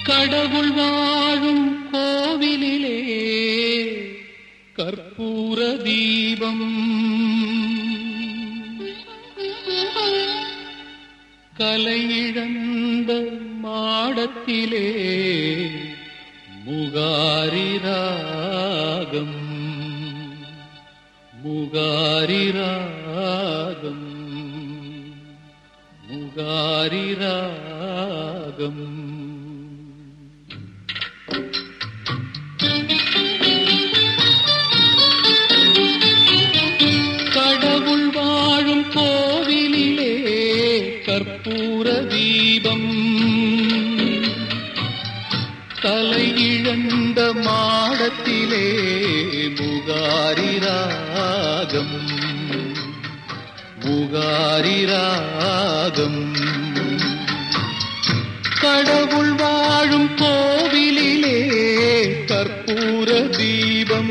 கடவுள் வாழும் கோவிலிலே கற்பூர தீபம், கலையிழந்த மாடத்திலே முகாரி ராகம், முகாரி ராகம், முகாரி ராகம். கடவுள் வாழும் கோவிலிலே கற்பூர தீபம், தலையிழந்த மாடத்திலே முகாரி ராகம், முகாரி ராகம். கடவுள் வாழும் கோவிலிலே கற்பூர தீபம்,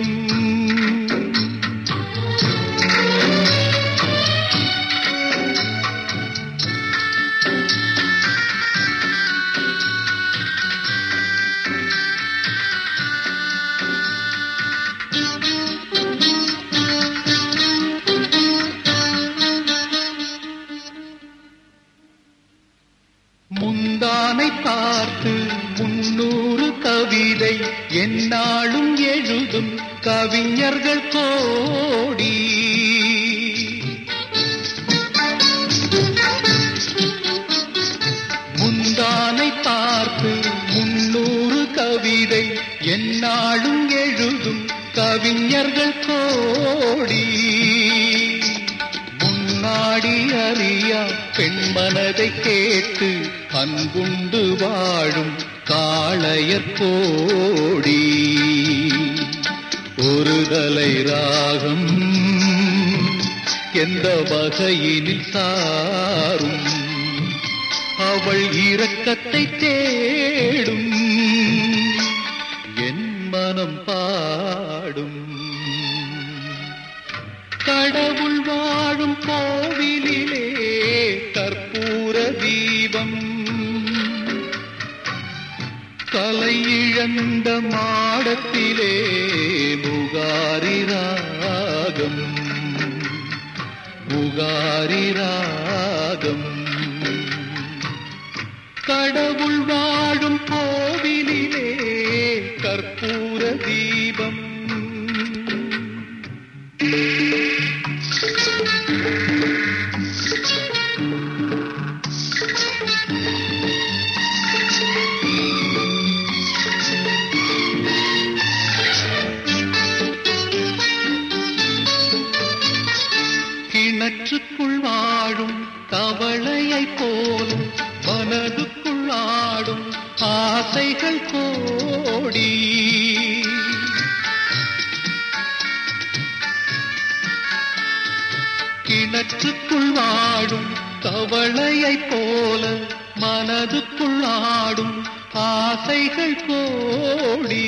முந்தானை பார்த்து 300 கவிதை எந்நாளும் எழுதும் கவிஞர்கள் கோடி. முந்தானை பார்த்து 300 கவிதை எந்நாளும் எழுதும் கவிஞர்கள் கோடி. முன்னாடி அறியா பெண்மனதை கேட்டு அன்புண்டு வாழும் காளையர் கோடி. ஒரு தலை ராகம் எந்த வகையினில் சாரும், அவள் இரக்கத்தை தேடும் என் மனம் பாடும். கடவுள் வாழும் கோவிலிலே கற்பூர தீபம், கலையிழந்த மாடத்திலே முகாரி ராகம், முகாரி ராகம். கடவுள் வாழும் கோவிலிலே கற்பூர தீபம். கிணற்றுக்குள் வாழும் தவளையை போலும் மனதுக்குள் ஆடும் ஆசைகள் கோடி. கிணற்றுக்குள் வாழும் தவளையை போல மனதுக்குள் ஆடும் ஆசைகள் கோடி.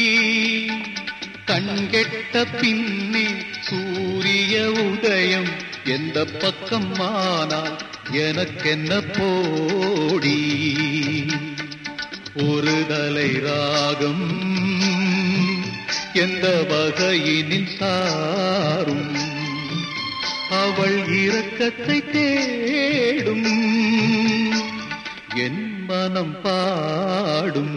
கண்கெட்ட பின்னே சூரிய உதயம் எந்த பக்கம் ஆனால் எனக்கென்ன போடி. ஒரு தலை ராகம் எந்த வகையினில் சாரும், அவள் இரக்கத்தை தேடும் என் மனம் பாடும்.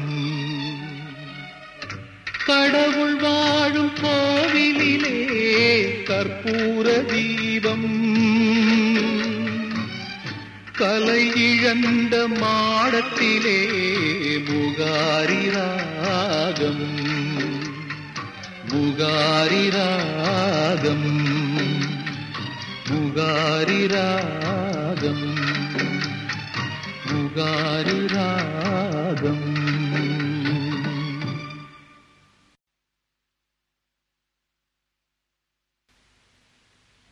கடவுள் வாழும் கோவிலிலே கற்பூர தீபம், கலையிழந்த மாடத்திலே முகாரி ராகம், முகாரி ராகம், முகாரி ராகம், முகாரி ராகம்.